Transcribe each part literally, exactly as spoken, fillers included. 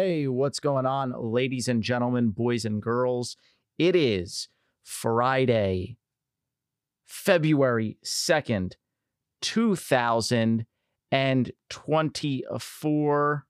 Hey, what's going on, ladies and gentlemen, boys and girls? It is Friday, February second, two thousand twenty-four.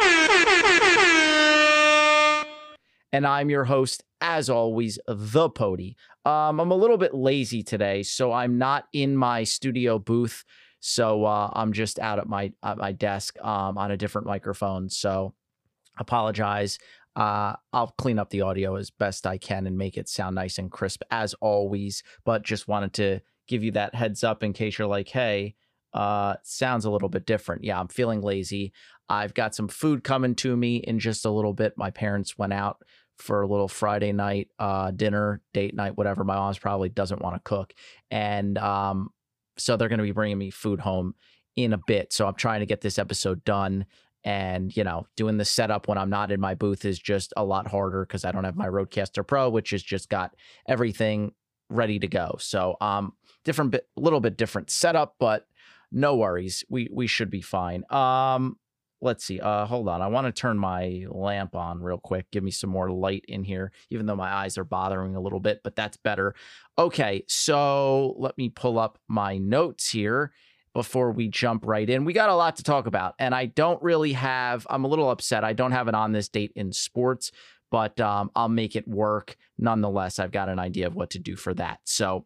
And I'm your host, as always, the Pody. Um, I'm a little bit lazy today, so I'm not in my studio booth. So uh, I'm just out at my at my desk um, on a different microphone. So apologize. Uh, I'll clean up the audio as best I can and make it sound nice and crisp as always. But just wanted to give you that heads up in case you're like, hey, uh, sounds a little bit different. Yeah, I'm feeling lazy. I've got some food coming to me in just a little bit. My parents went out for a little Friday night uh, dinner, date night, whatever. My mom's probably doesn't want to cook. And um, so they're going to be bringing me food home in a bit. So I'm trying to get this episode done. And, you know, doing the setup when I'm not in my booth is just a lot harder because I don't have my Rodecaster Pro, which has just got everything ready to go. So um, different bit, a little bit different setup, but no worries. We we should be fine. Um, let's see. Uh, hold on. I want to turn my lamp on real quick. Give me some more light in here, even though my eyes are bothering a little bit, but that's better. Okay, so let me pull up my notes here before we jump right in. We got a lot to talk about, and I don't really have, I'm a little upset. I don't have an on this date in sports, but um, I'll make it work. Nonetheless, I've got an idea of what to do for that. So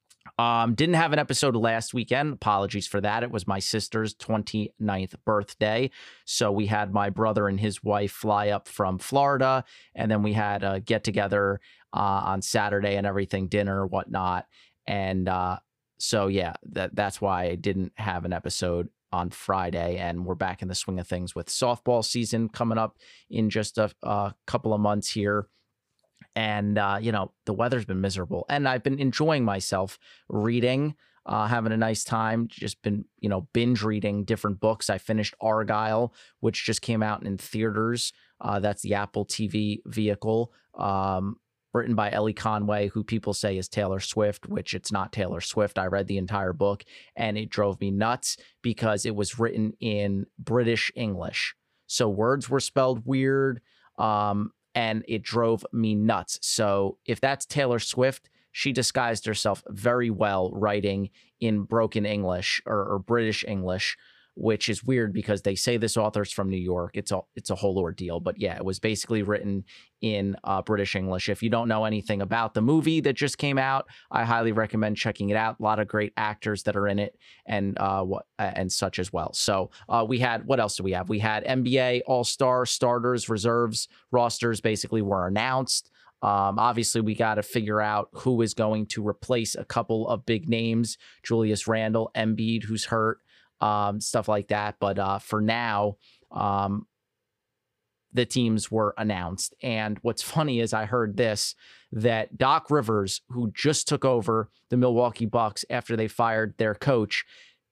um, didn't have an episode last weekend. Apologies for that. It was my sister's twenty-ninth birthday. So we had my brother and his wife fly up from Florida, and then we had a get together uh, on Saturday and everything, dinner, whatnot. And uh, So, yeah, that that's why I didn't have an episode on Friday, and we're back in the swing of things with softball season coming up in just a, a couple of months here. And, uh, you know, the weather's been miserable, and I've been enjoying myself reading, uh, having a nice time, just been, you know, binge reading different books. I finished Argyle, which just came out in theaters. Uh, that's the Apple T V vehicle. Um Written by Ellie Conway, who people say is Taylor Swift, which it's not Taylor Swift. I read the entire book, and it drove me nuts because it was written in British English. So words were spelled weird, um, and it drove me nuts. So if that's Taylor Swift, she disguised herself very well writing in broken English or, or British English, which is weird because they say this author's from New York. It's a, it's a whole ordeal. But yeah, it was basically written in uh, British English. If you don't know anything about the movie that just came out, I highly recommend checking it out. A lot of great actors that are in it and uh, what and such as well. So uh, we had, what else do we have? We had N B A All-Star starters, reserves, rosters basically were announced. Um, obviously, we got to figure out who is going to replace a couple of big names. Julius Randle, Embiid, who's hurt. Um, stuff like that. But uh, for now, um, the teams were announced. And what's funny is I heard this, that Doc Rivers, who just took over the Milwaukee Bucks after they fired their coach,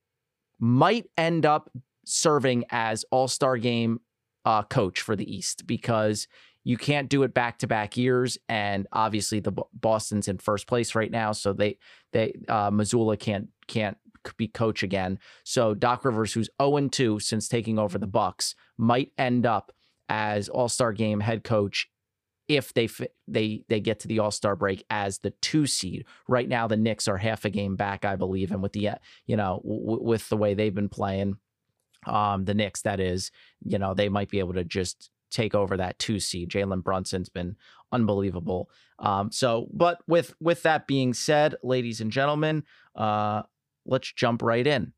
might end up serving as All-Star Game uh, coach for the East, because you can't do it back-to-back years. And obviously the Boston's in first place right now. So they, they uh, Missoula can't, can't, be coach again. So Doc Rivers, who's oh and two since taking over the Bucks, might end up as All-Star Game head coach if they they they get to the All-Star break as the two seed. Right now, the Knicks are half a game back, I believe, and with the you know w- with the way they've been playing, um, the Knicks, that is, you know, they might be able to just take over that two seed. Jalen Brunson's been unbelievable. Um, so, but with with that being said, ladies and gentlemen, uh. let's jump right in.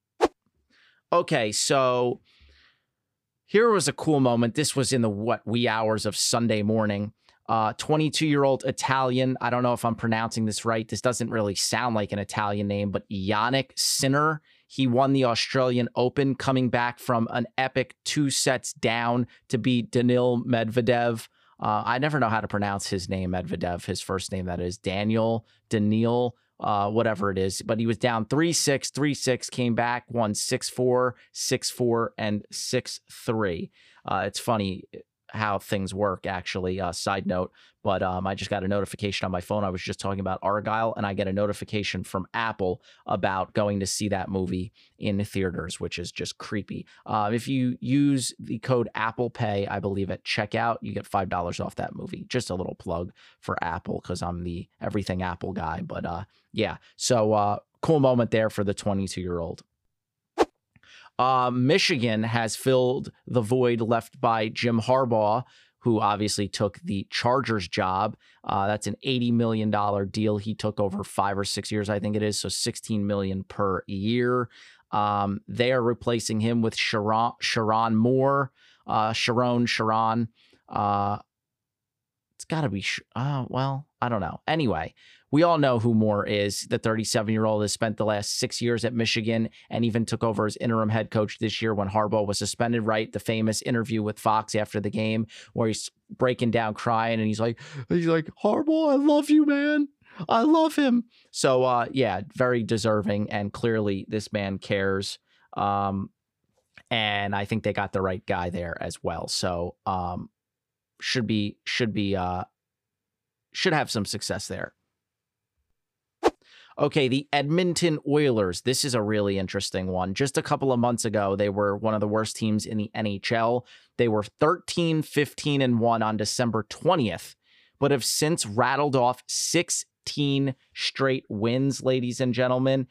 Okay, so here was a cool moment. This was in the what wee hours of Sunday morning. Uh, twenty-two-year-old Italian. I don't know if I'm pronouncing this right. This doesn't really sound like an Italian name, but Yannick Sinner. He won the Australian Open, coming back from an epic two sets down to beat Daniil Medvedev. Uh, I never know how to pronounce his name, Medvedev. His first name, that is Daniel, Daniil. Uh, whatever it is, but he was down three six, three six, came back, won six four, six four, and six three. Uh, it's funny. how things work, actually. Uh, side note, but um, I just got a notification on my phone. I was just talking about Argyle, and I get a notification from Apple about going to see that movie in the theaters, which is just creepy. Uh, if you use the code Apple Pay, I believe at checkout, you get five dollars off that movie. Just a little plug for Apple because I'm the everything Apple guy. But uh, yeah, so uh, cool moment there for the twenty-two-year-old. Uh, Michigan has filled the void left by Jim Harbaugh, who obviously took the Chargers job. Uh, that's an eighty million dollars deal he took over five or six years, I think it is. So sixteen million dollars per year. Um, they are replacing him with Sharon, Sharon Moore, uh, Sharon, Sharon. Uh, it's got to be, uh, well, I don't know. Anyway, we all know who Moore is. The thirty-seven-year-old has spent the last six years at Michigan and even took over as interim head coach this year when Harbaugh was suspended, right? The famous interview with Fox after the game where he's breaking down crying and he's like, he's like, Harbaugh, I love you, man. I love him. So, uh, yeah, very deserving. And clearly this man cares. Um, and I think they got the right guy there as well. So, um, should be, should be, uh, should have some success there. Okay, the Edmonton Oilers. This is a really interesting one. Just a couple of months ago, they were one of the worst teams in the N H L. They were thirteen, fifteen, and one on December twentieth, but have since rattled off sixteen straight wins, ladies and gentlemen.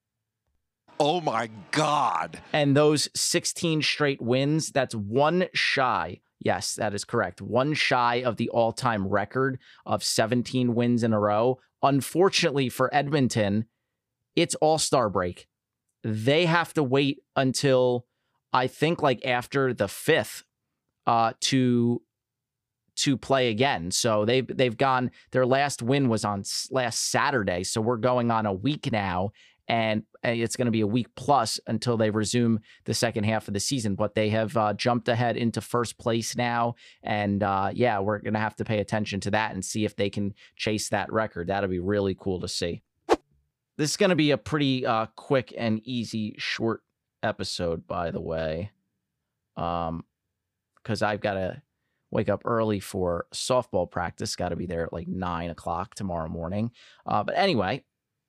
Oh my God. And those sixteen straight wins, that's one shy. Yes, that is correct. One shy of the all-time record of seventeen wins in a row. Unfortunately for Edmonton, it's All-Star break. They have to wait until, I think, like after the fifth uh, to to play again. So they've they've gone. Their last win was on last Saturday. So we're going on a week now, and it's going to be a week plus until they resume the second half of the season. But they have uh, jumped ahead into first place now. And uh, yeah, we're going to have to pay attention to that and see if they can chase that record. That'll be really cool to see. This is going to be a pretty uh, quick and easy, short episode, by the way, um, because I've got to wake up early for softball practice. Got to be there at like nine o'clock tomorrow morning. Uh, but anyway,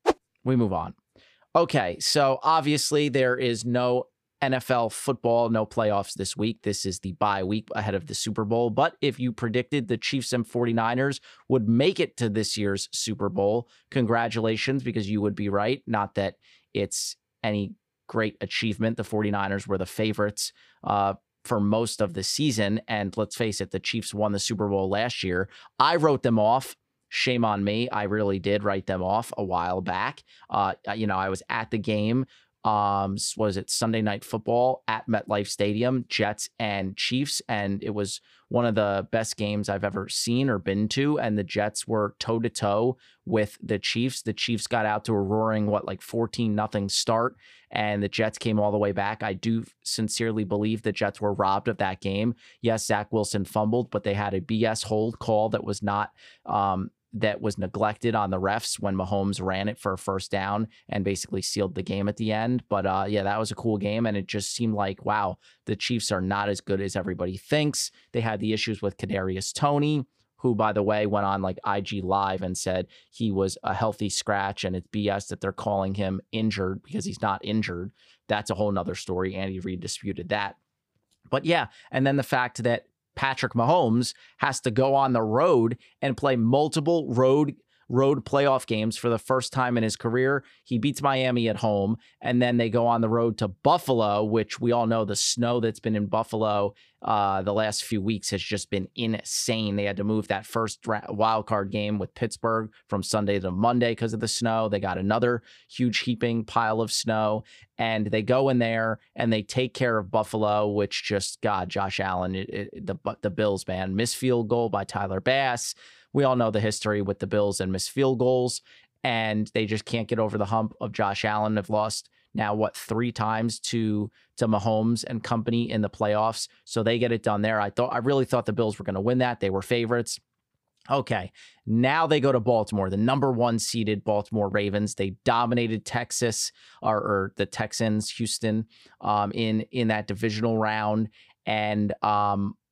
we move on. Okay, so obviously there is no N F L football, no playoffs this week. This is the bye week ahead of the Super Bowl. But if you predicted the Chiefs and forty-niners would make it to this year's Super Bowl, congratulations, because you would be right. Not that it's any great achievement. The forty-niners were the favorites uh, for most of the season. And let's face it, the Chiefs won the Super Bowl last year. I wrote them off. Shame on me. I really did write them off a while back. Uh, you know, I was at the game. Um, was it Sunday Night Football at MetLife Stadium, Jets and Chiefs, and it was one of the best games I've ever seen or been to. And the Jets were toe to toe with the Chiefs. The Chiefs got out to a roaring, what, like fourteen nothing start, and the Jets came all the way back. I do sincerely believe the Jets were robbed of that game. Yes, Zach Wilson fumbled, but they had a B S hold call that was not, um, that was neglected on the refs when Mahomes ran it for a first down and basically sealed the game at the end. But uh, yeah, that was a cool game. And it just seemed like, wow, the Chiefs are not as good as everybody thinks. They had the issues with Kadarius Toney, who, by the way, went on like I G Live and said he was a healthy scratch, and it's B S that they're calling him injured because he's not injured. That's a whole nother story. Andy Reid disputed that. But yeah, and then the fact that Patrick Mahomes has to go on the road and play multiple road road playoff games for the first time in his career. He beats Miami at home, and then they go on the road to Buffalo, which we all know the snow that's been in Buffalo uh, the last few weeks has just been insane. They had to move that first wild card game with Pittsburgh from Sunday to Monday because of the snow. They got another huge heaping pile of snow, and they go in there and they take care of Buffalo, which just, God, Josh Allen, it, it, the, the Bills, man, missed field goal by Tyler Bass. We all know the history with the Bills and missed field goals, and they just can't get over the hump of Josh Allen. They've lost now, what, three times to to Mahomes and company in the playoffs. So they get it done there. I thought I really thought the Bills were going to win that. They were favorites. Okay, now they go to Baltimore, the number one seeded Baltimore Ravens. They dominated Texas or, or the Texans, Houston, um, in in that divisional round, and um,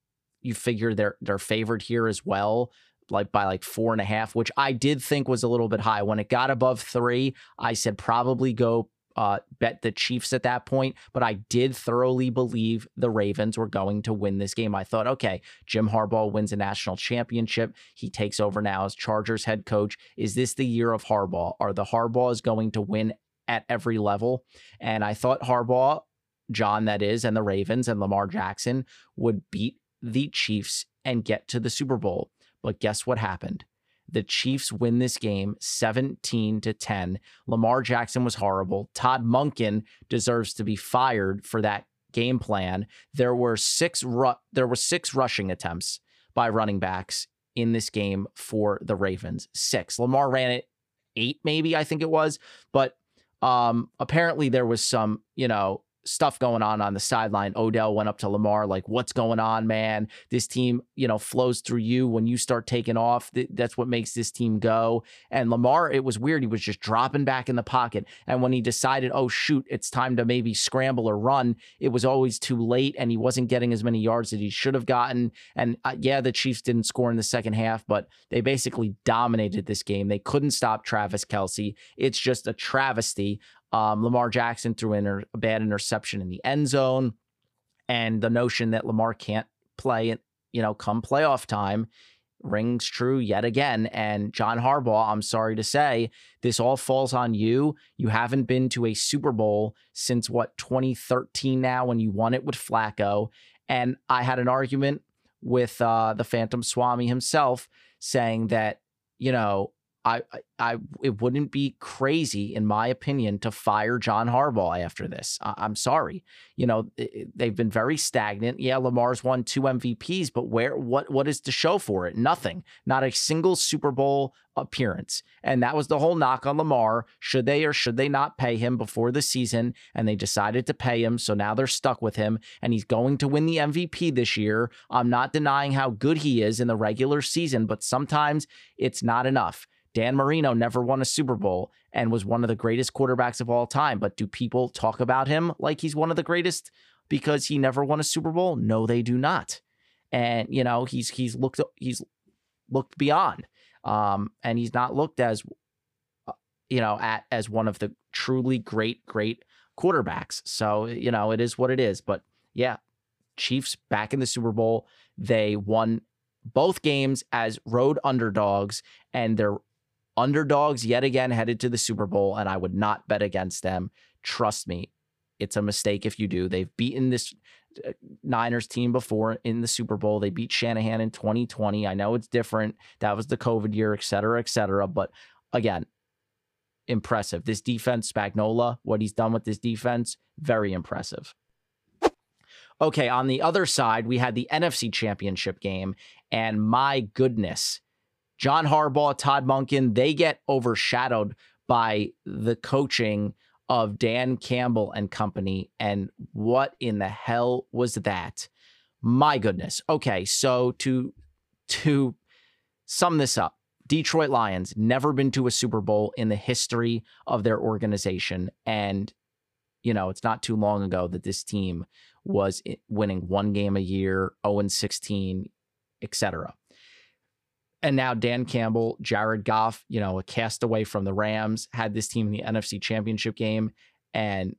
you figure they're they're favored here as well, like by like four and a half, which I did think was a little bit high. When it got above three, I said probably go uh, bet the Chiefs at that point, but I did thoroughly believe the Ravens were going to win this game. I thought, okay, Jim Harbaugh wins a national championship. He takes over now as Chargers head coach. Is this the year of Harbaugh? Are the Harbaughs going to win at every level? And I thought Harbaugh, John, that is, and the Ravens and Lamar Jackson would beat the Chiefs and get to the Super Bowl. But guess what happened? The Chiefs win this game seventeen to ten. Lamar Jackson was horrible. Todd Monken deserves to be fired for that game plan. There were six ru- there were six rushing attempts by running backs in this game for the Ravens. Six. Lamar ran it eight, maybe, I think it was. But um, apparently there was some, you know, stuff going on on the sideline. Odell went up to Lamar like, what's going on, man? This team, you know, flows through you when you start taking off. Th- that's what makes this team go. And Lamar, it was weird. He was just dropping back in the pocket. And when he decided, oh, shoot, it's time to maybe scramble or run, it was always too late. And he wasn't getting as many yards that he should have gotten. And uh, yeah, the Chiefs didn't score in the second half, but they basically dominated this game. They couldn't stop Travis Kelce. It's just a travesty. Um, Lamar Jackson threw in a bad interception in the end zone, and the notion that Lamar can't play, you know, come playoff time rings true yet again. And John Harbaugh, I'm sorry to say, this all falls on you. You haven't been to a Super Bowl since what, twenty thirteen now, when you won it with Flacco. And I had an argument with uh, the Phantom Swami himself saying that, you know, I, I, it wouldn't be crazy, in my opinion, to fire John Harbaugh after this. I, I'm sorry. You know, they've been very stagnant. Yeah, Lamar's won two M V Ps, but where, what, what is to show for it? Nothing. Not a single Super Bowl appearance. And that was the whole knock on Lamar. Should they or should they not pay him before the season? And they decided to pay him. So now they're stuck with him, and he's going to win the M V P this year. I'm not denying how good he is in the regular season, but sometimes it's not enough. Dan Marino never won a Super Bowl and was one of the greatest quarterbacks of all time. But do people talk about him like he's one of the greatest because he never won a Super Bowl? No, they do not. And, you know, he's he's looked he's looked beyond. Um, and he's not looked as, you know, at as one of the truly great, great quarterbacks. So, you know, it is what it is. But yeah, Chiefs back in the Super Bowl. They won both games as road underdogs, and they're underdogs yet again headed to the Super Bowl, and I would not bet against them. Trust me, it's a mistake if you do. They've beaten this Niners team before in the Super Bowl. They beat Shanahan in twenty twenty. I know it's different. That was the COVID year, et cetera, et cetera. But again, impressive. This defense, Spagnuolo, what he's done with this defense, very impressive. Okay, on the other side, we had the N F C Championship game, and my goodness, John Harbaugh, Todd Monken, they get overshadowed by the coaching of Dan Campbell and company. And what in the hell was that? My goodness. Okay, so to to sum this up, Detroit Lions never been to a Super Bowl in the history of their organization. And, you know, it's not too long ago that this team was winning one game a year, oh and sixteen, et cetera. And now Dan Campbell, Jared Goff, you know, a castaway from the Rams, had this team in the N F C Championship game. And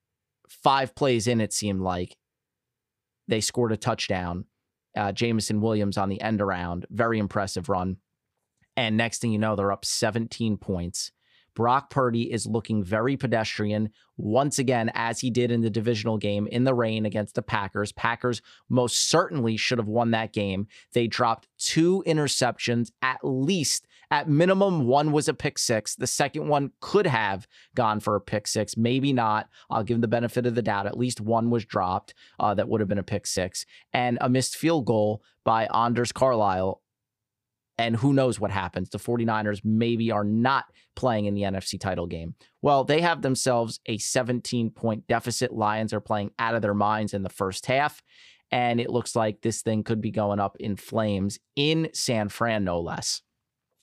five plays in, it seemed like, they scored a touchdown. Uh, Jameson Williams on the end around. Very impressive run. And next thing you know, they're up seventeen points. Brock Purdy is looking very pedestrian once again, as he did in the divisional game in the rain against the Packers. Packers most certainly should have won that game. They dropped two interceptions, at least. At minimum, one was a pick six. The second one could have gone for a pick six. Maybe not. I'll give them the benefit of the doubt. At least one was dropped uh, that would have been a pick six. And a missed field goal by Anders Carlisle. And who knows what happens? The 49ers maybe are not playing in the N F C title game. Well, they have themselves a seventeen-point deficit. Lions are playing out of their minds in the first half. And it looks like this thing could be going up in flames in San Fran, no less.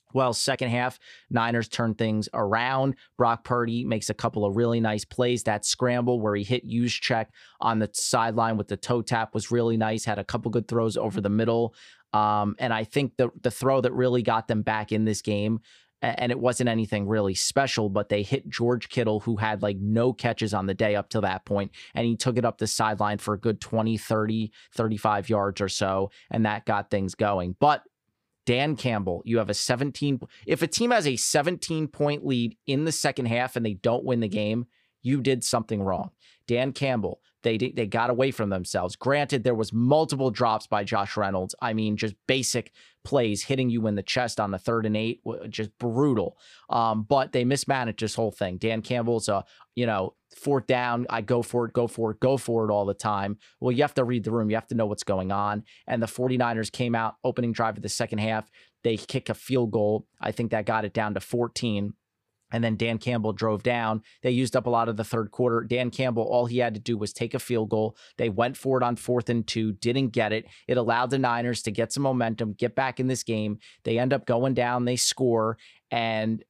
Well, second half, Niners turn things around. Brock Purdy makes a couple of really nice plays. That scramble where he hit Juszczyk on the sideline with the toe tap was really nice. Had a couple good throws over the middle. Um, and I think the the throw that really got them back in this game, and it wasn't anything really special, but they hit George Kittle, who had like no catches on the day up to that point, and he took it up the sideline for a good twenty, thirty, thirty-five yards or so, and that got things going. But Dan Campbell, you have a seventeen. If a team has a seventeen point lead in the second half and they don't win the game, you did something wrong. Dan Campbell, they they got away from themselves. Granted, there was multiple drops by Josh Reynolds. I mean, just basic plays hitting you in the chest on the third and eight, just brutal. Um, but they mismanaged this whole thing. Dan Campbell's a, you know, fourth down, I go for it, go for it, go for it all the time. Well, you have to read the room. You have to know what's going on. And the 49ers came out, opening drive of the second half. They kick a field goal. I think that got it down to fourteen. And then Dan Campbell drove down. They used up a lot of the third quarter. Dan Campbell, all he had to do was take a field goal. They went for it on fourth and two, didn't get it. It allowed the Niners to get some momentum, get back in this game. They end up going down, they score, and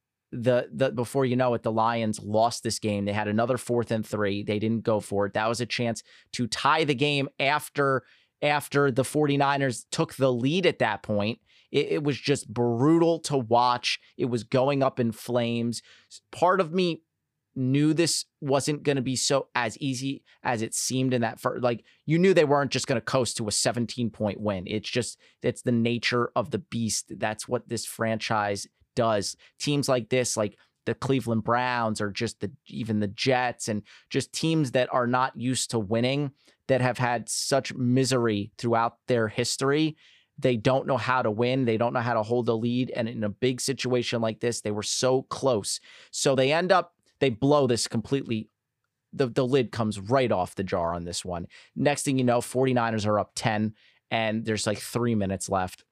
the the before you know it, the Lions lost this game. They had another fourth and three. They didn't go for it. That was a chance to tie the game after, after the 49ers took the lead at that point. It, it was just brutal to watch. It was going up in flames. Part of me knew this wasn't going to be so as easy as it seemed in that first, like you knew they weren't just going to coast to a seventeen point win. It's just, it's the nature of the beast. That's what this franchise does. Teams like this, like the Cleveland Browns or just the, even the Jets, and just teams that are not used to winning, that have had such misery throughout their history. They don't know how to win. They don't know how to hold a lead. And in a big situation like this, they were so close. So they end up, they blow this completely. The, the lid comes right off the jar on this one. Next thing you know, 49ers are up ten, and there's like three minutes left.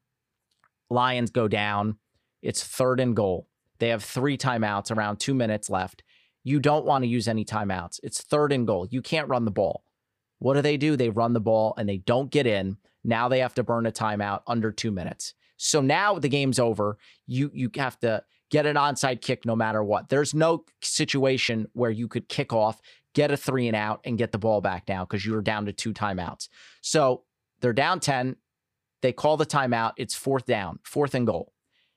Lions go down. It's third and goal. They have three timeouts, around two minutes left. You don't want to use any timeouts. It's third and goal. You can't run the ball. What do they do? They run the ball and they don't get in. Now they have to burn a timeout under two minutes. So now the game's over. You you have to get an onside kick no matter what. There's no situation where you could kick off, get a three and out, and get the ball back now because you were down to two timeouts. So they're down ten. They call the timeout. It's fourth down, fourth and goal.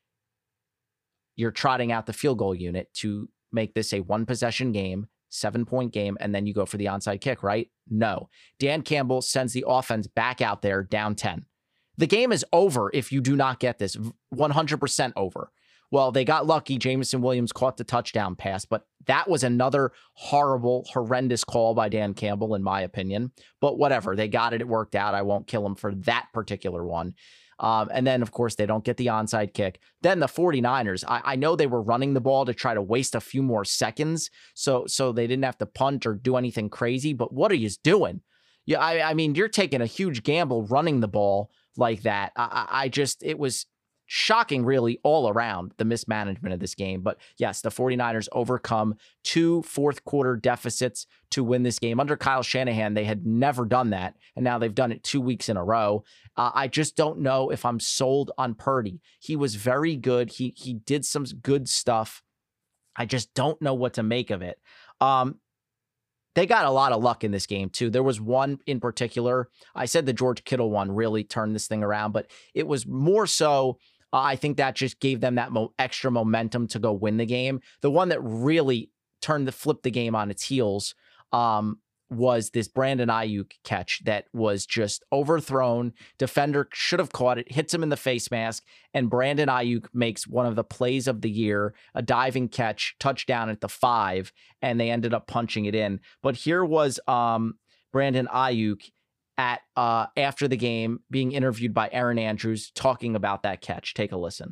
You're trotting out the field goal unit to make this a one-possession game, seven-point game, and then you go for the onside kick, right? No. Dan Campbell sends the offense back out there down ten. The game is over if you do not get this, one hundred percent over. Well, they got lucky. Jameson Williams caught the touchdown pass, but that was another horrible, horrendous call by Dan Campbell, in my opinion. But whatever, they got it. It worked out. I won't kill him for that particular one. Um, and then, of course, they don't get the onside kick. Then the 49ers, I, I know they were running the ball to try to waste a few more seconds, so so they didn't have to punt or do anything crazy. But what are you doing? Yeah, I, I mean, you're taking a huge gamble running the ball like that. I, I just, it was shocking, really, all around, the mismanagement of this game. But yes, the 49ers overcome two fourth quarter deficits to win this game. Under Kyle Shanahan, they had never done that, and now they've done it two weeks in a row. Uh, I just don't know if I'm sold on Purdy. He was very good. He he did some good stuff. I just don't know what to make of it. Um, they got a lot of luck in this game, too. There was one in particular. I said the George Kittle one really turned this thing around, but it was more so, uh, I think that just gave them that mo- extra momentum to go win the game. The one that really turned the flipped the game on its heels um, was this Brandon Ayuk catch that was just overthrown. Defender should have caught it, hits him in the face mask, and Brandon Ayuk makes one of the plays of the year, a diving catch, touchdown at the five, and they ended up punching it in. But here was um, Brandon Ayuk at uh, after the game being interviewed by Aaron Andrews talking about that catch. Take a listen.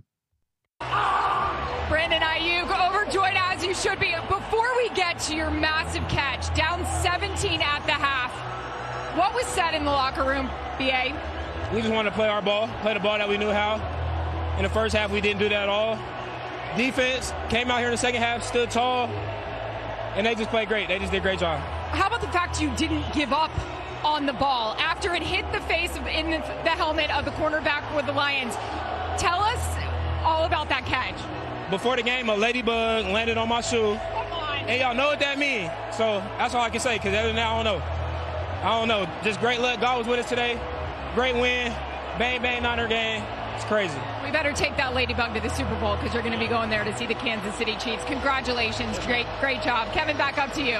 Brandon Ayuk, overjoyed as you should be. Before we get to your massive catch, down seventeen at the half, what was said in the locker room, B A? We just wanted to play our ball, play the ball that we knew how. In the first half, we didn't do that at all. Defense came out here in the second half, stood tall, and they just played great. They just did a great job. How about the fact you didn't give up on the ball after it hit the face of, in the, the helmet of the cornerback with the Lions? Tell us all about about that catch? Before the game, a ladybug landed on my shoe. Come on. And y'all know what that means. So that's all I can say, because other than that, I don't know. I don't know. Just great luck. God was with us today. Great win. Bang, bang, Niner game. It's crazy. We better take that ladybug to the Super Bowl because you're going to be going there to see the Kansas City Chiefs. Congratulations. Great, great job. Kevin, back up to you.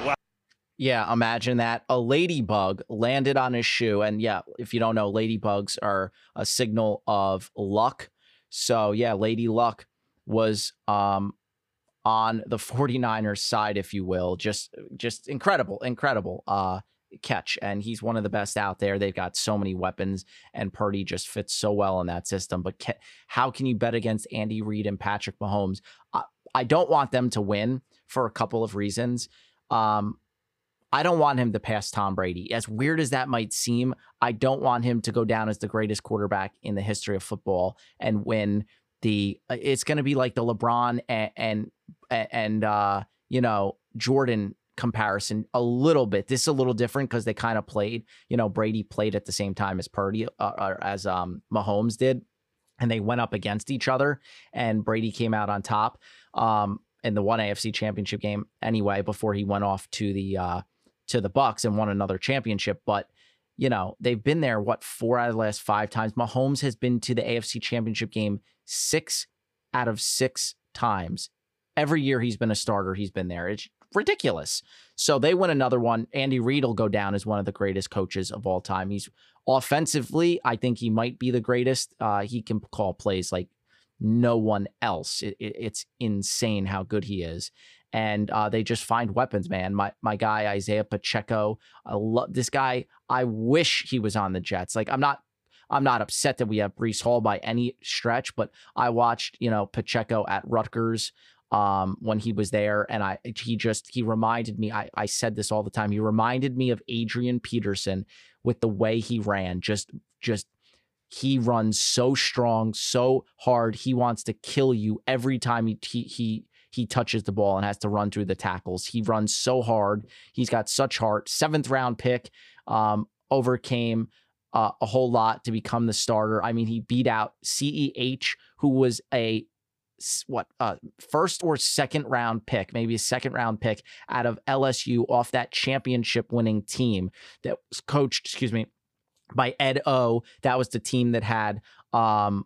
Yeah, imagine that. A ladybug landed on his shoe. And yeah, if you don't know, ladybugs are a signal of luck. So yeah, Lady Luck was um, on the 49ers side, if you will. Just, just incredible, incredible uh, catch. And he's one of the best out there. They've got so many weapons, and Purdy just fits so well in that system. But ca- how can you bet against Andy Reid and Patrick Mahomes? I, I don't want them to win for a couple of reasons. Um, I don't want him to pass Tom Brady. As weird as that might seem, I don't want him to go down as the greatest quarterback in the history of football and win the, it's going to be like the LeBron and, and, and uh, you know, Jordan comparison a little bit. This is a little different because they kind of played, you know, Brady played at the same time as Purdy, uh, or as um, Mahomes did, and they went up against each other, and Brady came out on top um, in the one A F C championship game anyway, before he went off to the, uh, to the Bucks and won another championship. But, you know, they've been there, what, four out of the last five times. Mahomes has been to the A F C championship game six out of six times. Every year he's been a starter, he's been there. It's ridiculous. So they win another one. Andy Reid will go down as one of the greatest coaches of all time. He's offensively, I think he might be the greatest. Uh, he can call plays like no one else. It, it, it's insane how good he is. And uh, they just find weapons, man. My my guy, Isaiah Pacheco, I love this guy. I wish he was on the Jets. Like, I'm not I'm not upset that we have Breece Hall by any stretch, but I watched, you know, Pacheco at Rutgers um, when he was there. And I he just he reminded me, I, I said this all the time. He reminded me of Adrian Peterson with the way he ran. Just just he runs so strong, so hard. He wants to kill you every time he he he he touches the ball and has to run through the tackles. He runs so hard. He's got such heart. Seventh round pick, um, overcame uh, a whole lot to become the starter. I mean, he beat out C E H, who was a what uh, first or second round pick, maybe a second round pick out of L S U off that championship winning team that was coached, excuse me, by Ed O. That was the team that had um,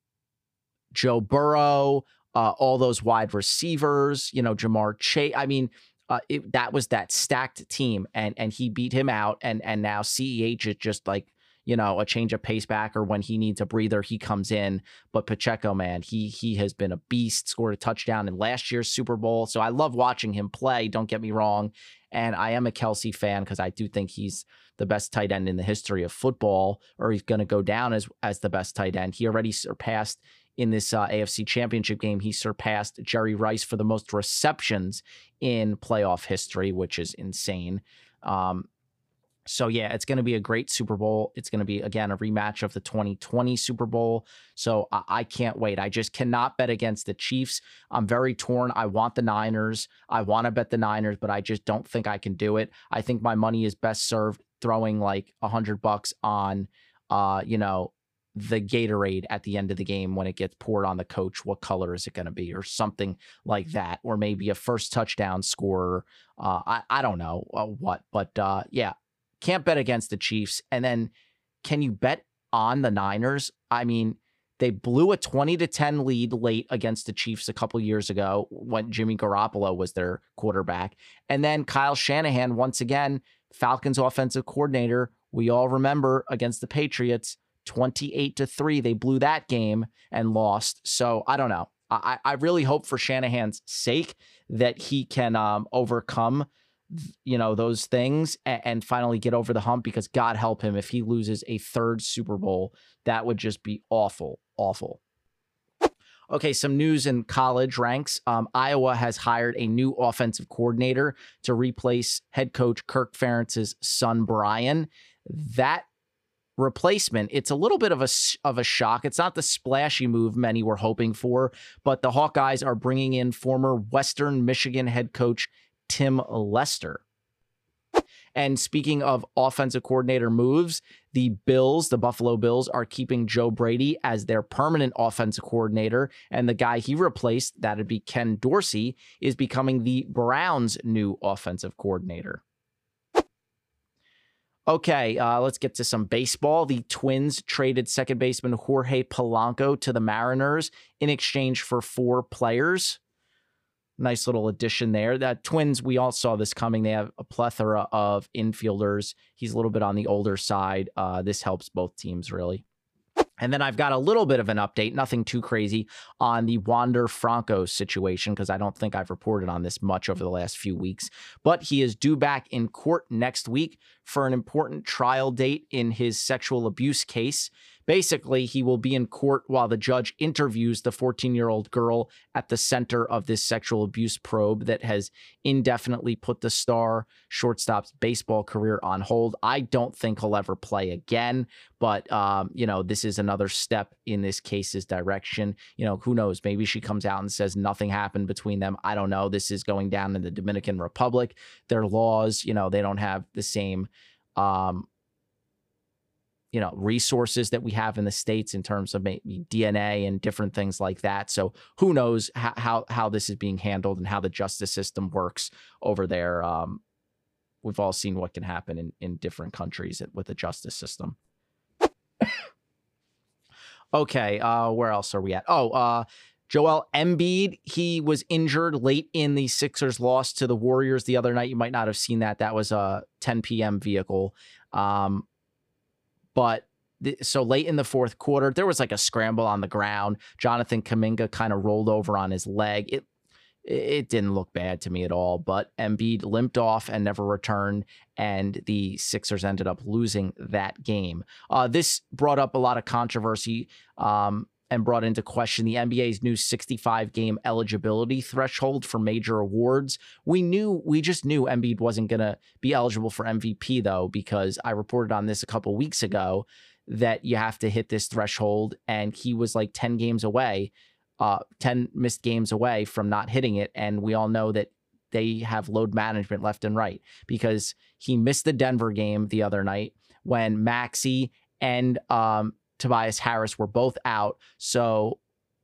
Joe Burrow, Uh, all those wide receivers, you know, Jamar Chase. I mean, uh, it, that was that stacked team, and and he beat him out. And and now C E H is just like, you know, a change of pace back, or when he needs a breather, he comes in. But Pacheco, man, he he has been a beast. Scored a touchdown in last year's Super Bowl, so I love watching him play. Don't get me wrong, and I am a Kelsey fan because I do think he's the best tight end in the history of football, or he's going to go down as as the best tight end. He already surpassed. In this uh, A F C championship game, he surpassed Jerry Rice for the most receptions in playoff history, which is insane. Um, so, yeah, it's going to be a great Super Bowl. It's going to be, again, a rematch of the twenty twenty Super Bowl. So I, I can't wait. I just cannot bet against the Chiefs. I'm very torn. I want the Niners. I want to bet the Niners, but I just don't think I can do it. I think my money is best served throwing like a hundred bucks on, uh, you know, the Gatorade at the end of the game when it gets poured on the coach. What color is it going to be, or something like that, or maybe a first touchdown scorer. Uh, I I don't know uh, what, but uh, yeah, can't bet against the Chiefs. And then, can you bet on the Niners? I mean, they blew a twenty to ten lead late against the Chiefs a couple years ago when Jimmy Garoppolo was their quarterback, and then Kyle Shanahan, once again, Falcons offensive coordinator. We all remember against the Patriots. twenty-eight to three, they blew that game and lost. So I don't know. I, I really hope for Shanahan's sake that he can um, overcome, you know, those things and, and finally get over the hump, because God help him if he loses a third Super Bowl. That would just be awful, awful. Okay, some news in college ranks. Um, Iowa has hired a new offensive coordinator to replace head coach Kirk Ferentz's son, Brian. That replacement, it's a little bit of a of a shock. It's not the splashy move many were hoping for, but the Hawkeyes are bringing in former Western Michigan head coach Tim Lester. And speaking of offensive coordinator moves, The Bills, the Buffalo Bills, are keeping Joe Brady as their permanent offensive coordinator, and the guy he replaced, that'd be Ken Dorsey, is becoming the Browns' new offensive coordinator. Okay, uh, let's get to some baseball. The Twins traded second baseman Jorge Polanco to the Mariners in exchange for four players. Nice little addition there. That Twins, we all saw this coming. They have a plethora of infielders. He's a little bit on the older side. Uh, this helps both teams, really. And then I've got a little bit of an update, nothing too crazy, on the Wander Franco situation, because I don't think I've reported on this much over the last few weeks. But he is due back in court next week for an important trial date in his sexual abuse case. Basically, he will be in court while the judge interviews the fourteen-year-old girl at the center of this sexual abuse probe that has indefinitely put the star shortstop's baseball career on hold. I don't think he'll ever play again, but, um, you know, this is another step in this case's direction. You know, who knows? Maybe she comes out and says nothing happened between them. I don't know. This is going down in the Dominican Republic. Their laws, you know, they don't have the same um you know, resources that we have in the States in terms of maybe D N A and different things like that. So who knows how, how, how this is being handled and how the justice system works over there. Um, we've all seen what can happen in, in different countries with the justice system. Okay, uh, where else are we at? Oh, uh, Joel Embiid, he was injured late in the Sixers' loss to the Warriors the other night. You might not have seen that. That was a ten p.m. vehicle. Um, But th- so late in the fourth quarter, there was like a scramble on the ground. Jonathan Kuminga kind of rolled over on his leg. It it didn't look bad to me at all, but Embiid limped off and never returned, and the Sixers ended up losing that game. Uh, this brought up a lot of controversy um, and brought into question the N B A's new sixty-five game eligibility threshold for major awards. We knew, we just knew Embiid wasn't going to be eligible for M V P, though, because I reported on this a couple weeks ago that you have to hit this threshold, and he was like ten games away, uh, ten missed games away from not hitting it. And we all know that they have load management left and right, because he missed the Denver game the other night when Maxey and um, Tobias Harris were both out. So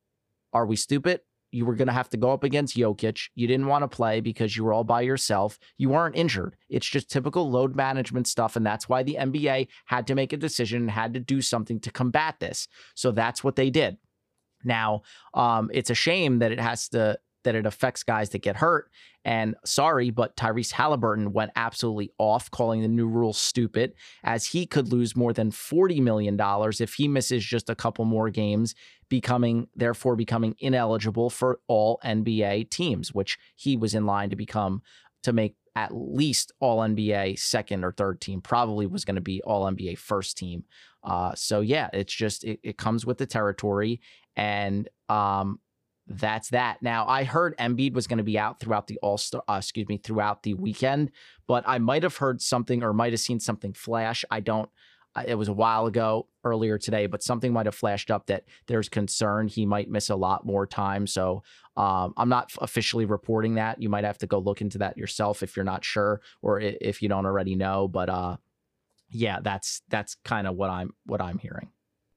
are we stupid? You were going to have to go up against Jokic. You didn't want to play because you were all by yourself. You weren't injured. It's just typical load management stuff. And that's why the N B A had to make a decision and had to do something to combat this. So that's what they did. Now, um, it's a shame that it has to, that it affects guys that get hurt. And sorry, but Tyrese Halliburton went absolutely off, calling the new rule stupid, as he could lose more than forty million dollars if he misses just a couple more games, becoming, therefore becoming ineligible for all N B A teams, which he was in line to become, to make at least all N B A second or third team, probably was going to be all N B A first team. Uh, so yeah, it's just, it, it comes with the territory. And, um, that's that. Now, I heard Embiid was going to be out throughout the All-Star, uh, excuse me, throughout the weekend, but I might have heard something or might have seen something flash. I don't, it was a while ago, earlier today, but something might have flashed up that there's concern he might miss a lot more time. So um, I'm not officially reporting that. You might have to go look into that yourself if you're not sure, or if you don't already know. But uh, yeah, that's that's kind of what I'm what I'm hearing.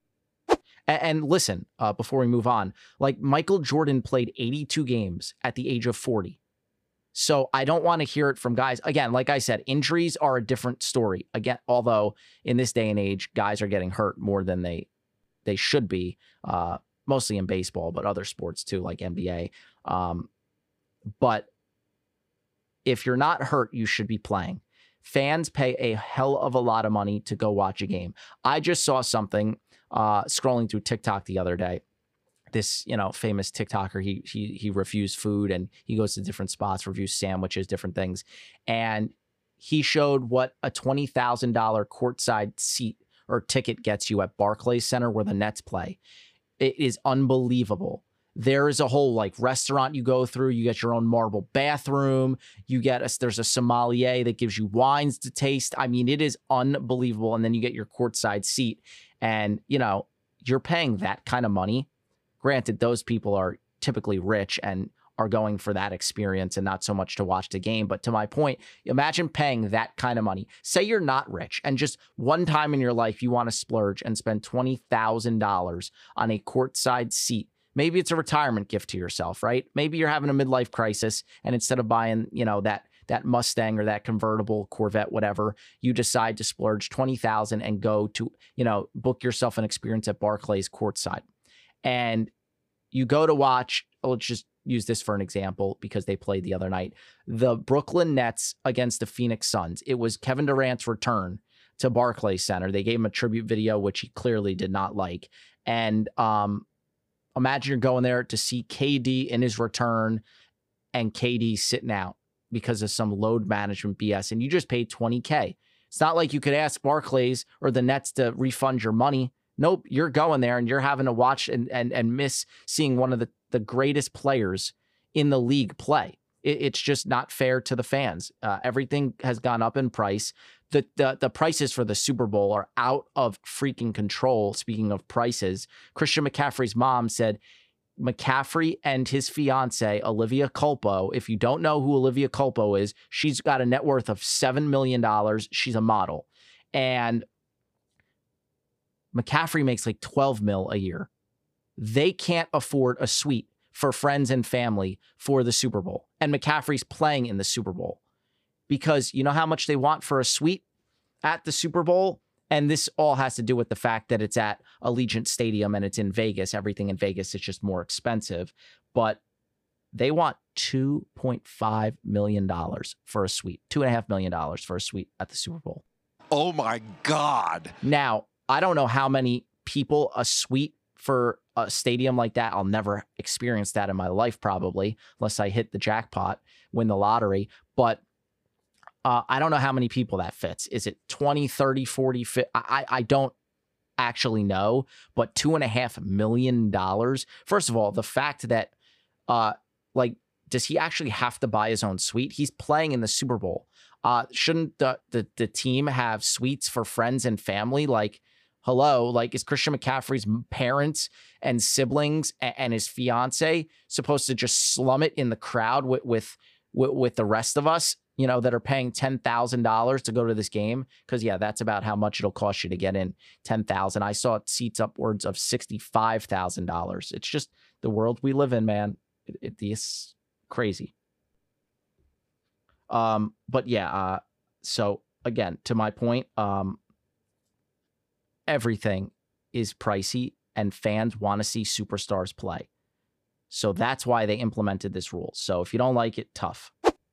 And listen, uh, before we move on, like Michael Jordan played eighty-two games at the age of forty. So I don't want to hear it from guys. Again, like I said, injuries are a different story. Again, although in this day and age, guys are getting hurt more than they they should be, uh, mostly in baseball, but other sports too, like N B A. Um, but if you're not hurt, you should be playing. Fans pay a hell of a lot of money to go watch a game. I just saw something uh, scrolling through TikTok the other day. This, you know, famous TikToker, he he he reviews food and he goes to different spots, reviews sandwiches, different things. And he showed what a twenty thousand dollars courtside seat or ticket gets you at Barclays Center where the Nets play. It is unbelievable. There is a whole like restaurant you go through. You get your own marble bathroom. You get a, there's a sommelier that gives you wines to taste. I mean, it is unbelievable. And then you get your courtside seat, and you know, you're paying that kind of money. Granted, those people are typically rich and are going for that experience and not so much to watch the game. But to my point, imagine paying that kind of money. Say you're not rich and just one time in your life you want to splurge and spend twenty thousand dollars on a courtside seat. Maybe it's a retirement gift to yourself, right? Maybe you're having a midlife crisis and instead of buying, you know, that that Mustang or that convertible Corvette, whatever, you decide to splurge twenty thousand dollars and go to, you know, book yourself an experience at Barclays courtside. And you go to watch, let's just use this for an example because they played the other night, the Brooklyn Nets against the Phoenix Suns. It was Kevin Durant's return to Barclays Center. They gave him a tribute video, which he clearly did not like. And um, imagine you're going there to see K D in his return and K D sitting out because of some load management B S, and you just paid twenty K. It's not like you could ask Barclays or the Nets to refund your money. Nope, you're going there and you're having to watch and and and miss seeing one of the, the greatest players in the league play. It, it's just not fair to the fans. Uh, everything has gone up in price. The, the the prices for the Super Bowl are out of freaking control. Speaking of prices, Christian McCaffrey's mom said McCaffrey and his fiance, Olivia Culpo, if you don't know who Olivia Culpo is, she's got a net worth of seven million dollars. She's a model. And McCaffrey makes like twelve mil a year. They can't afford a suite for friends and family for the Super Bowl. And McCaffrey's playing in the Super Bowl because you know how much they want for a suite at the Super Bowl? And this all has to do with the fact that it's at Allegiant Stadium and it's in Vegas. Everything in Vegas is just more expensive. But they want two point five million dollars for a suite. two point five million dollars for a suite at the Super Bowl. Oh, my God. Now, I don't know how many people a suite for a stadium like that. I'll never experience that in my life, probably, unless I hit the jackpot, win the lottery. But uh, I don't know how many people that fits. Is it twenty, thirty, forty? fifty? I, I don't actually know. But two and a half million dollars. First of all, the fact that, uh, like, does he actually have to buy his own suite? He's playing in the Super Bowl. Uh, shouldn't the, the the team have suites for friends and family? Like, hello, like, is Christian McCaffrey's parents and siblings and, and his fiance supposed to just slum it in the crowd with with with, with the rest of us, you know, that are paying ten thousand dollars to go to this game? Because, yeah, that's about how much it'll cost you to get in, ten thousand dollars. I saw seats upwards of sixty-five thousand dollars. It's just the world we live in, man. It, it, it's crazy. Um, but yeah, uh, so again, to my point, um, everything is pricey and fans want to see superstars play. So that's why they implemented this rule. So if you don't like it, tough.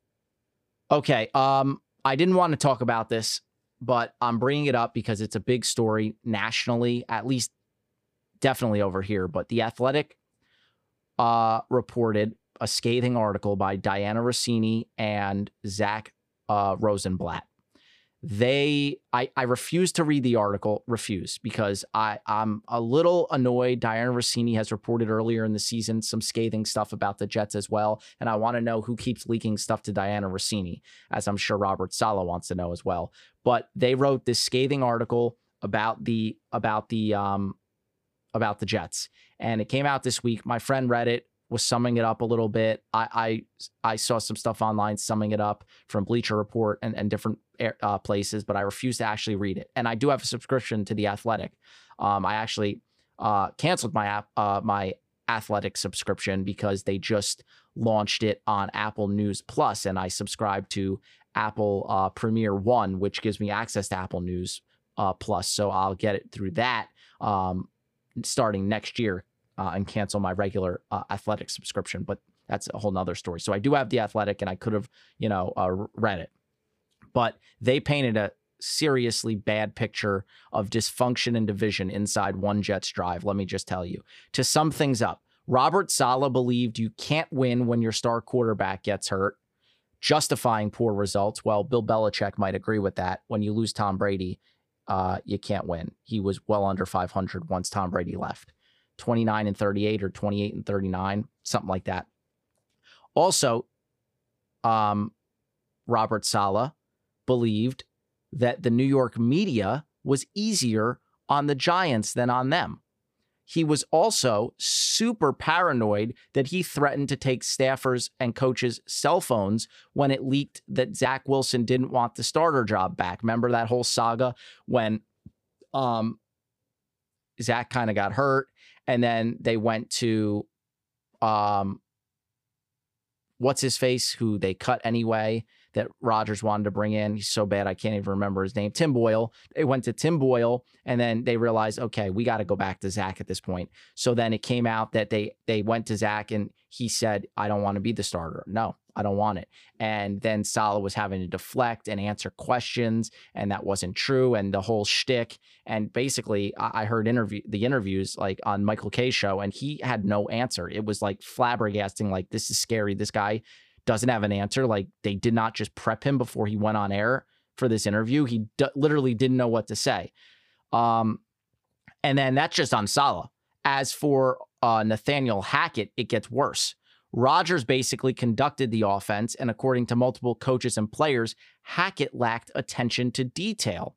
Okay. Um, I didn't want to talk about this, but I'm bringing it up because it's a big story nationally, at least definitely over here. But The Athletic uh, reported a scathing article by Diana Rossini and Zach uh, Rosenblatt. They, I, I refuse to read the article, refuse, because I, I'm a little annoyed. Diana Rossini has reported earlier in the season some scathing stuff about the Jets as well, and I want to know who keeps leaking stuff to Diana Rossini, as I'm sure Robert Saleh wants to know as well. But they wrote this scathing article about the about the um about the Jets, and it came out this week. My friend read it, was summing it up a little bit. I I, I saw some stuff online summing it up from Bleacher Report and, and different uh, places, but I refuse to actually read it. And I do have a subscription to The Athletic. Um, I actually uh, canceled my app, uh, my Athletic subscription because they just launched it on Apple News Plus, and I subscribe to Apple uh, Premiere One, which gives me access to Apple News uh, Plus. So I'll get it through that um, starting next year. Uh, and cancel my regular uh, Athletic subscription, but that's a whole nother story. So I do have The Athletic, and I could have, you know, uh, read it, but they painted a seriously bad picture of dysfunction and division inside one Jets drive. Let me just tell you. To sum things up, Robert Saleh believed you can't win when your star quarterback gets hurt, justifying poor results. Well, Bill Belichick might agree with that. When you lose Tom Brady, uh, you can't win. He was well under five hundred once Tom Brady left. twenty-nine and thirty-eight or twenty-eight and thirty-nine, something like that. Also, um, Robert Saleh believed that the New York media was easier on the Giants than on them. he was also super paranoid that he threatened to take staffers and coaches' cell phones when it leaked that Zach Wilson didn't want the starter job back. Remember that whole saga when um, Zach kind of got hurt, and then they went to um, what's his face, who they cut anyway, that Rodgers wanted to bring in. He's so bad I can't even remember his name. Tim Boyle. They went to Tim Boyle, and then they realized, okay, we got to go back to Zach at this point. So then it came out that they they went to Zach, and he said, I don't want to be the starter. No, I don't want it. And then Saleh was having to deflect and answer questions, and that wasn't true, and the whole shtick. And basically, I heard interview the interviews like on Michael K's show, and he had no answer. It was like flabbergasting, like, this is scary. This guy doesn't have an answer. Like, they did not just prep him before he went on air for this interview. He d- literally didn't know what to say. Um, and then that's just on Saleh. As for uh, Nathaniel Hackett, it gets worse. Rodgers basically conducted the offense, and according to multiple coaches and players, Hackett lacked attention to detail.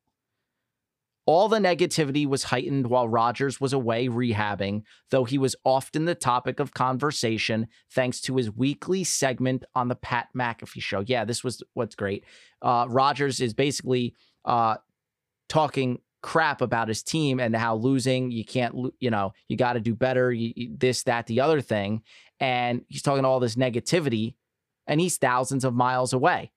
All the negativity was heightened while Rodgers was away rehabbing, though he was often the topic of conversation thanks to his weekly segment on the Pat McAfee show. Yeah, this was what's great. Uh, Rodgers is basically uh, talking crap about his team and how losing, you can't, you know, you got to do better, you, you, this, that, the other thing. And he's talking all this negativity, and he's thousands of miles away.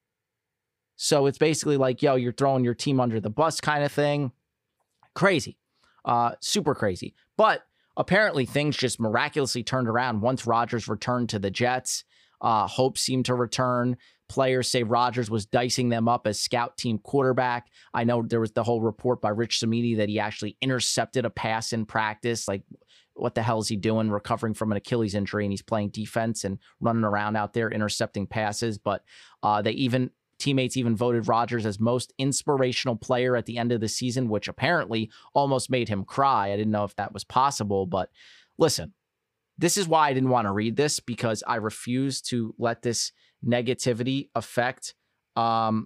So it's basically like, yo, you're throwing your team under the bus kind of thing. Crazy, uh, super crazy. But apparently things just miraculously turned around once Rodgers returned to the Jets. Uh, hope seemed to return. Players say Rodgers was dicing them up as scout team quarterback. I know there was the whole report by Rich Cimini that he actually intercepted a pass in practice. Like, what the hell is he doing recovering from an Achilles injury, and he's playing defense and running around out there intercepting passes? But uh, they even... Teammates even voted Rodgers as most inspirational player at the end of the season, which apparently almost made him cry. I didn't know if that was possible, but listen, this is why I didn't want to read this, because I refuse to let this negativity affect, um,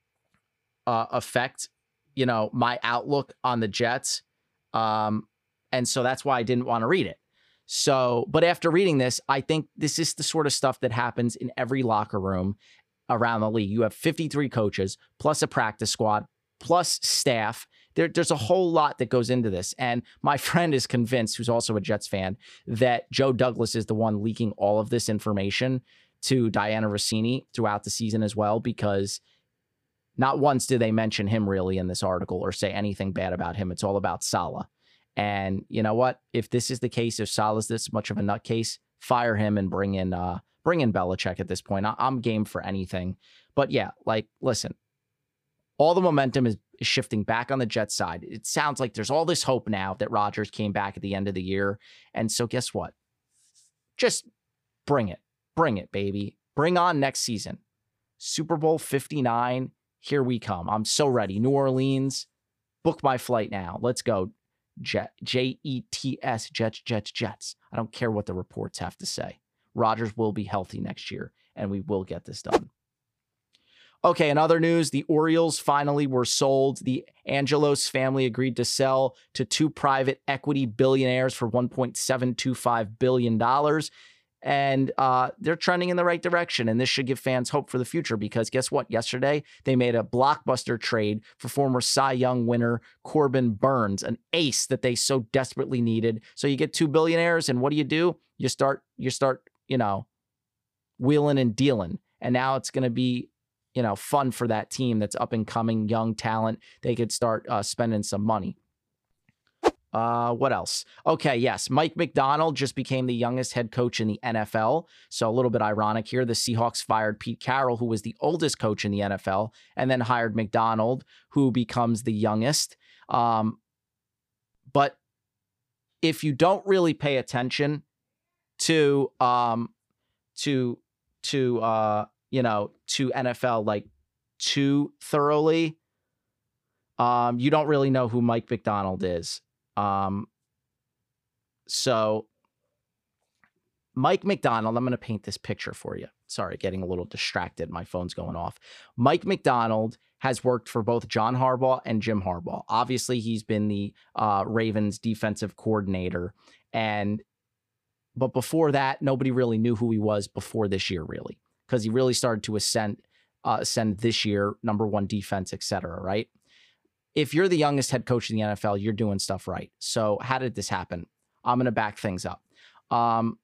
uh, affect, you know, my outlook on the Jets. Um, and so that's why I didn't want to read it. So, but after reading this, I think this is the sort of stuff that happens in every locker room around the league. You have fifty-three coaches, plus a practice squad, plus staff. There, there's a whole lot that goes into this. And my friend is convinced, who's also a Jets fan, that Joe Douglas is the one leaking all of this information to Diana Rossini throughout the season as well, because not once do they mention him really in this article or say anything bad about him. It's all about Saleh. And you know what? If this is the case, if Saleh's this much of a nutcase, fire him and bring in uh, bring in Belichick at this point. I- I'm game for anything. But yeah, like, listen, all the momentum is, is shifting back on the Jets side. It sounds like there's all this hope now that Rodgers came back at the end of the year. And so guess what? Just bring it. Bring it, baby. Bring on next season. Super Bowl fifty-nine. Here we come. I'm so ready. New Orleans. Book my flight now. Let's go. Jet, J E T S, Jets, Jets, Jets. I don't care what the reports have to say. Rodgers will be healthy next year, and we will get this done. Okay, in other news, the Orioles finally were sold. The Angelos family agreed to sell to two private equity billionaires for one point seven two five billion dollars. And uh, they're trending in the right direction. And this should give fans hope for the future, because guess what? Yesterday, they made a blockbuster trade for former Cy Young winner Corbin Burns, an ace that they so desperately needed. So you get two billionaires, and what do you do? You start, you start, you know, wheeling and dealing. And now it's going to be, you know, fun for that team that's up and coming, young talent. They could start uh, spending some money. Uh, what else? Okay, yes, Mike Macdonald just became the youngest head coach in the N F L. So a little bit ironic here. The Seahawks fired Pete Carroll, who was the oldest coach in the N F L, and then hired Macdonald, who becomes the youngest. Um, but if you don't really pay attention to, um, to, to, uh, you know, to N F L like too thoroughly, um, you don't really know who Mike Macdonald is. Um, so Mike Macdonald, I'm going to paint this picture for you. sorry, getting a little distracted. My phone's going off. Mike Macdonald has worked for both John Harbaugh and Jim Harbaugh. Obviously, he's been the uh, Ravens defensive coordinator. And but before that, nobody really knew who he was before this year, really, because he really started to ascend, uh, ascend this year, number one defense, et cetera, right? If you're the youngest head coach in the N F L, you're doing stuff right. So how did this happen? I'm going to back things up. Um,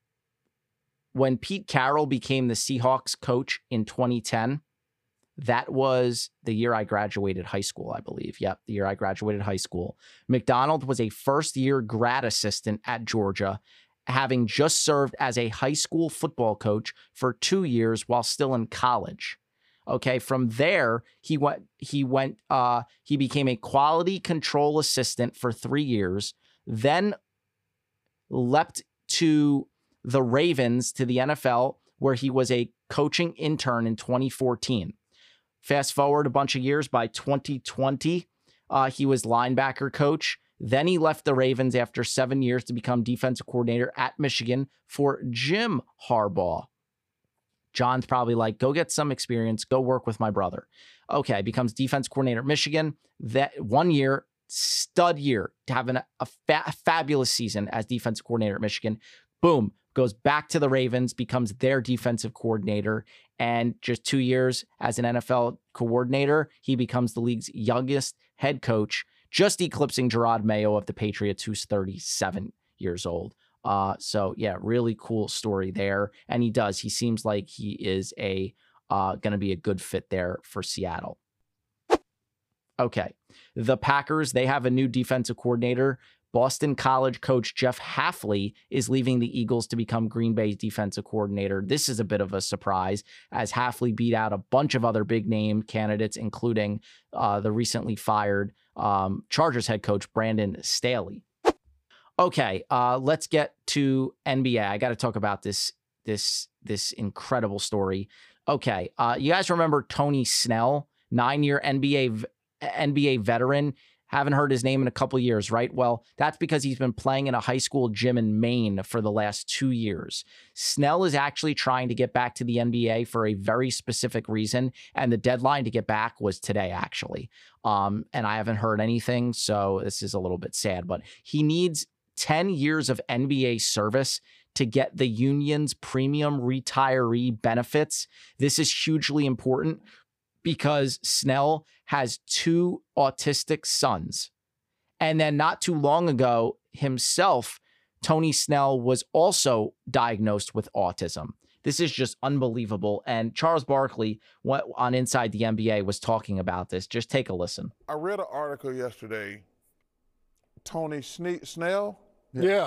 when Pete Carroll became the Seahawks coach in twenty ten, that was the year I graduated high school, I believe. Yep, the year I graduated high school. Macdonald was a first-year grad assistant at Georgia, having just served as a high school football coach for two years while still in college. Okay, from there, he went, he went, uh, he became a quality control assistant for three years, then leapt to the Ravens to the N F L, where he was a coaching intern in twenty fourteen. Fast forward a bunch of years, by twenty twenty, uh, he was linebacker coach. Then he left the Ravens after seven years to become defensive coordinator at Michigan for Jim Harbaugh. John's probably like, go get some experience, go work with my brother. Okay, becomes defense coordinator at Michigan. That one year, stud year, having a, a fa- fabulous season as defensive coordinator at Michigan. Boom, goes back to the Ravens, becomes their defensive coordinator. And just two years as an N F L coordinator, he becomes the league's youngest head coach, just eclipsing Gerard Mayo of the Patriots, who's thirty-seven years old. Uh, so yeah, really cool story there. And he does, he seems like he is a, uh, going to be a good fit there for Seattle. Okay. The Packers, they have a new defensive coordinator. Boston College coach Jeff Hafley is leaving the Eagles to become Green Bay's defensive coordinator. This is a bit of a surprise, as Hafley beat out a bunch of other big name candidates, including uh, the recently fired um, Chargers head coach Brandon Staley. Okay, uh, let's get to N B A. I got to talk about this this this incredible story. Okay, uh, you guys remember Tony Snell, nine-year N B A N B A veteran? Haven't heard his name in a couple years, right? Well, that's because he's been playing in a high school gym in Maine for the last two years. Snell is actually trying to get back to the N B A for a very specific reason, and the deadline to get back was today, actually. Um, and I haven't heard anything, so this is a little bit sad, but he needs ten years of N B A service to get the union's premium retiree benefits. This is hugely important because Snell has two autistic sons. And then not too long ago, himself, Tony Snell, was also diagnosed with autism. This is just unbelievable. And Charles Barkley on Inside the N B A was talking about this. Just take a listen. I read an article yesterday. Tony Sne- Snell? Yeah. yeah.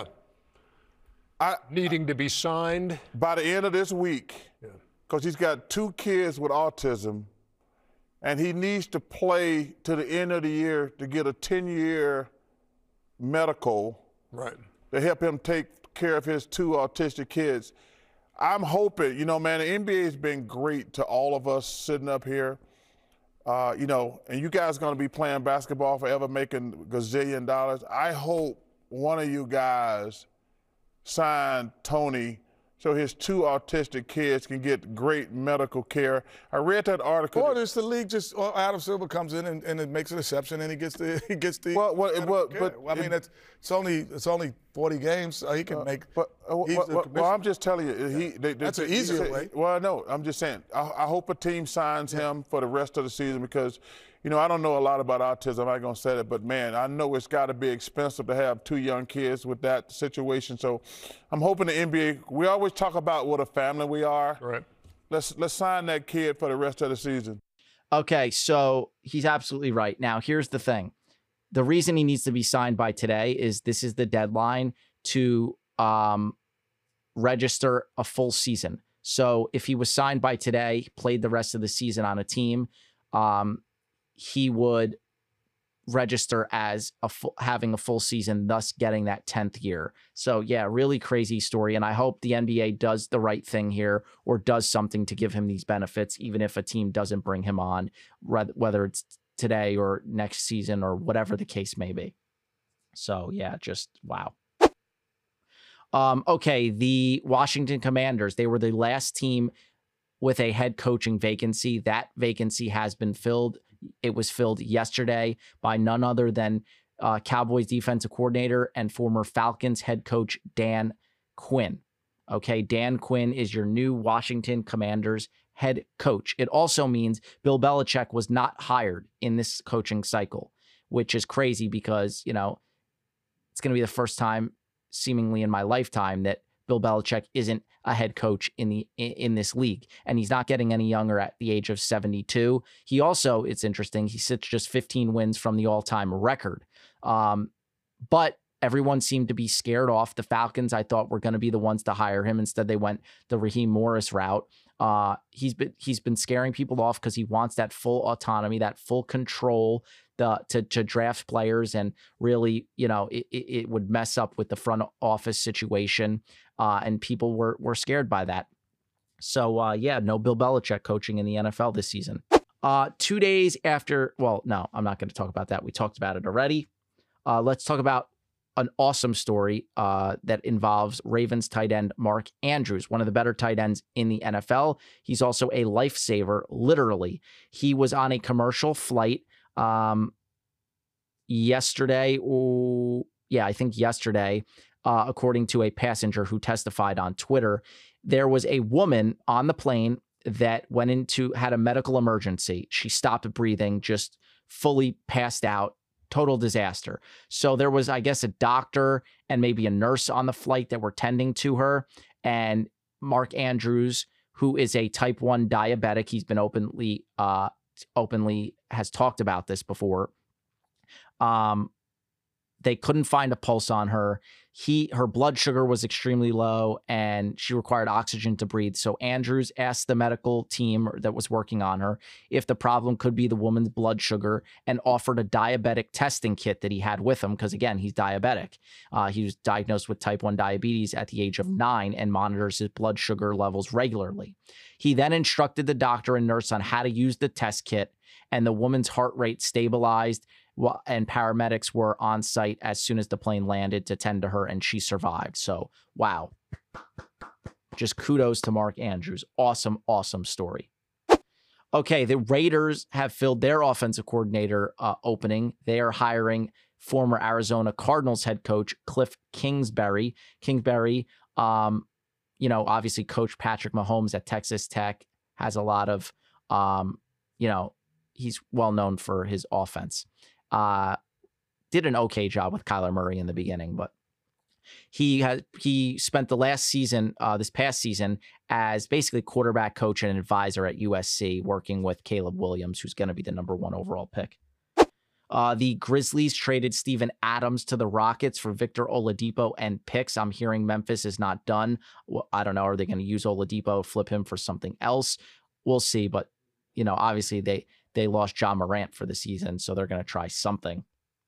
I, Needing to be signed. By the end of this week, because yeah. he's got two kids with autism, and he needs to play to the end of the year to get a ten-year medical right. to help him take care of his two autistic kids. I'm hoping, you know, man, the N B A has been great to all of us sitting up here. Uh, you know, and you guys are going to be playing basketball forever, making gazillion dollars. I hope one of you guys sign Tony so his two autistic kids can get great medical care. I read that article. Or this the league just, or Adam Silver comes in and, and it makes an exception and he gets the he gets the. Well, well, well but I mean, it's it's only it's only forty games, so he can uh, make. But uh, well, well, well, I'm just telling you, he. They, That's they, an easier he, way. Well, no, I'm just saying. I, I hope a team signs yeah. him for the rest of the season because, you know, I don't know a lot about autism. I'm not gonna say that, but man, I know it's got to be expensive to have two young kids with that situation. So, I'm hoping the N B A. We always talk about what a family we are. Right. Let's let's sign that kid for the rest of the season. Okay, so he's absolutely right. Now, here's the thing. The reason he needs to be signed by today is this is the deadline to um, register a full season. So if he was signed by today, played the rest of the season on a team, um, he would register as a full, having a full season, thus getting that tenth year. So yeah, really crazy story. And I hope the N B A does the right thing here or does something to give him these benefits, even if a team doesn't bring him on, whether it's today or next season or whatever the case may be. So yeah, just wow. Um, okay, the Washington Commanders, they were the last team with a head coaching vacancy. That vacancy has been filled. It was filled yesterday by none other than uh, Cowboys defensive coordinator and former Falcons head coach Dan Quinn. Okay, Dan Quinn is your new Washington Commanders head coach. It also means Bill Belichick was not hired in this coaching cycle, which is crazy because, you know, it's going to be the first time seemingly in my lifetime that Bill Belichick isn't a head coach in the in, in this league, and he's not getting any younger at the age of seventy-two. He also, it's interesting, he sits just fifteen wins from the all-time record. Um, but everyone seemed to be scared off. The Falcons, I thought, were going to be the ones to hire him. Instead, they went the Raheem Morris route. Uh, he's been he's been scaring people off because he wants that full autonomy, that full control, the to to draft players, and really, you know, it, it would mess up with the front office situation, uh, and people were were scared by that. So, uh, yeah, no Bill Belichick coaching in the N F L this season. Uh, two days after, well, no, I'm not going to talk about that. We talked about it already. Uh, let's talk about an awesome story uh, that involves Ravens tight end Mark Andrews, one of the better tight ends in the N F L. He's also a lifesaver, literally. He was on a commercial flight um, yesterday. Ooh, yeah, I think yesterday, uh, according to a passenger who testified on Twitter. There was a woman on the plane that went into, had a medical emergency. She stopped breathing, just fully passed out. Total disaster. So there was, I guess, a doctor and maybe a nurse on the flight that were tending to her. And Mark Andrews, who is a type one diabetic, he's been openly, uh, openly has talked about this before. Um, they couldn't find a pulse on her. He, her blood sugar was extremely low and she required oxygen to breathe. So Andrews asked the medical team that was working on her if the problem could be the woman's blood sugar and offered a diabetic testing kit that he had with him. Because again, he's diabetic. Uh, he was diagnosed with type one diabetes at the age of nine and monitors his blood sugar levels regularly. He then instructed the doctor and nurse on how to use the test kit, and the woman's heart rate stabilized. Well, and paramedics were on site as soon as the plane landed to tend to her, and she survived. So, wow. Just kudos to Mark Andrews. Awesome, awesome story. Okay, the Raiders have filled their offensive coordinator uh, opening. They are hiring former Arizona Cardinals head coach Cliff Kingsbury. Kingsbury, um, you know, obviously coached Patrick Mahomes at Texas Tech, has a lot of, um, you know, he's well known for his offense. Uh, did an okay job with Kyler Murray in the beginning, but he had he spent the last season, uh, this past season, as basically quarterback coach and advisor at U S C, working with Caleb Williams, who's going to be the number one overall pick. Uh, the Grizzlies traded Steven Adams to the Rockets for Victor Oladipo and picks. I'm hearing Memphis is not done. Well, I don't know. Are they going to use Oladipo, flip him for something else? We'll see. But, you know, obviously they They lost John Morant for the season, so they're going to try something.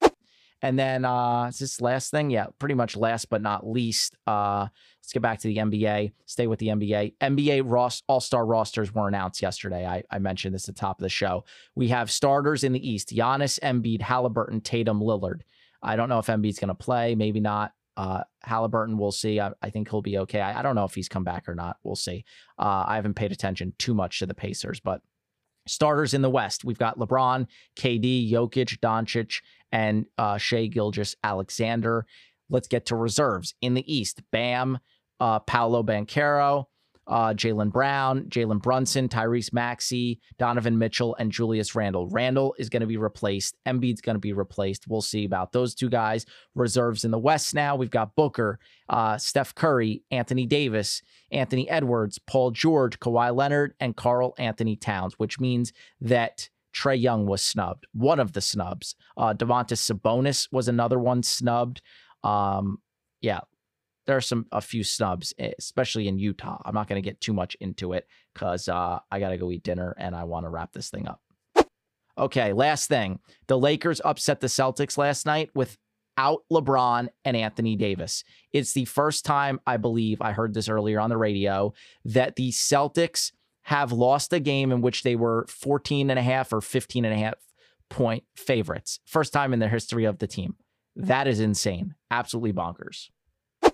And then uh, is this last thing? Yeah, pretty much last but not least. Uh, let's get back to the N B A. Stay with the N B A. N B A ros- all-star rosters were announced yesterday. I, I mentioned this at the top of the show. We have starters in the East: Giannis, Embiid, Halliburton, Tatum, Lillard. I don't know if Embiid's going to play. Maybe not. Uh, Halliburton, we'll see. I, I think he'll be okay. I, I don't know if he's come back or not. We'll see. Uh, I haven't paid attention too much to the Pacers, but starters in the West, we've got LeBron, K D, Jokic, Doncic, and uh, Shai Gilgeous-Alexander. Let's get to reserves. In the East, Bam, uh, Paolo Banchero, uh, Jaylen Brown, Jalen Brunson, Tyrese Maxey, Donovan Mitchell, and Julius Randle. Randle is going to be replaced. Embiid's going to be replaced. We'll see about those two guys. Reserves in the West now, we've got Booker, uh, Steph Curry, Anthony Davis, Anthony Edwards, Paul George, Kawhi Leonard, and Karl Anthony Towns, which means that Trae Young was snubbed. One of the snubs. Uh, Domantas Sabonis was another one snubbed. Um, yeah, there are some a few snubs, especially in Utah. I'm not going to get too much into it because uh, I got to go eat dinner and I want to wrap this thing up. Okay, last thing. The Lakers upset the Celtics last night without LeBron and Anthony Davis. It's the first time, I believe, I heard this earlier on the radio, that the Celtics have lost a game in which they were fourteen and a half or fifteen and a half point favorites. First time in the history of the team. That is insane. Absolutely bonkers.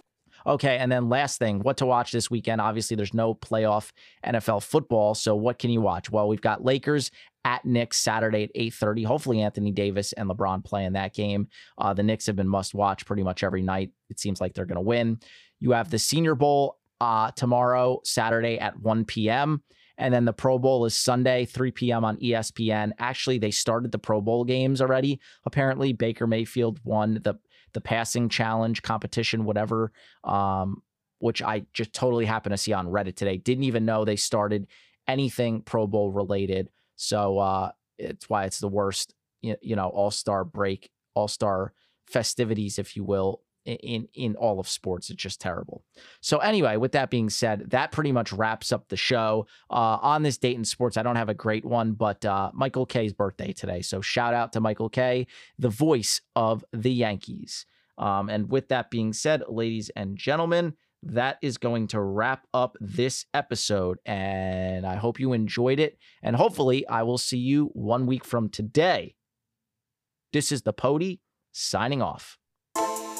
Okay, and then last thing, what to watch this weekend. Obviously, there's no playoff N F L football, so what can you watch? Well, we've got Lakers at Knicks Saturday at eight thirty. Hopefully, Anthony Davis and LeBron play in that game. Uh, the Knicks have been must-watch pretty much every night. It seems like they're going to win. You have the Senior Bowl uh, tomorrow, Saturday at one p.m., and then the Pro Bowl is Sunday, three p.m. on E S P N. Actually, they started the Pro Bowl games already. Apparently, Baker Mayfield won the the passing challenge competition, whatever, um, which I just totally happened to see on Reddit today. Didn't even know they started anything Pro Bowl related. So uh, it's why it's the worst, you, you know, all-star break, all-star festivities, if you will, in in all of sports. It's just terrible. So anyway, with that being said, that pretty much wraps up the show. Uh, on this date in sports, I don't have a great one, but uh, Michael Kay's birthday today. So shout out to Michael Kay, the voice of the Yankees. Um, and with that being said, ladies and gentlemen, that is going to wrap up this episode. And I hope you enjoyed it. And hopefully I will see you one week from today. This is the Pody signing off.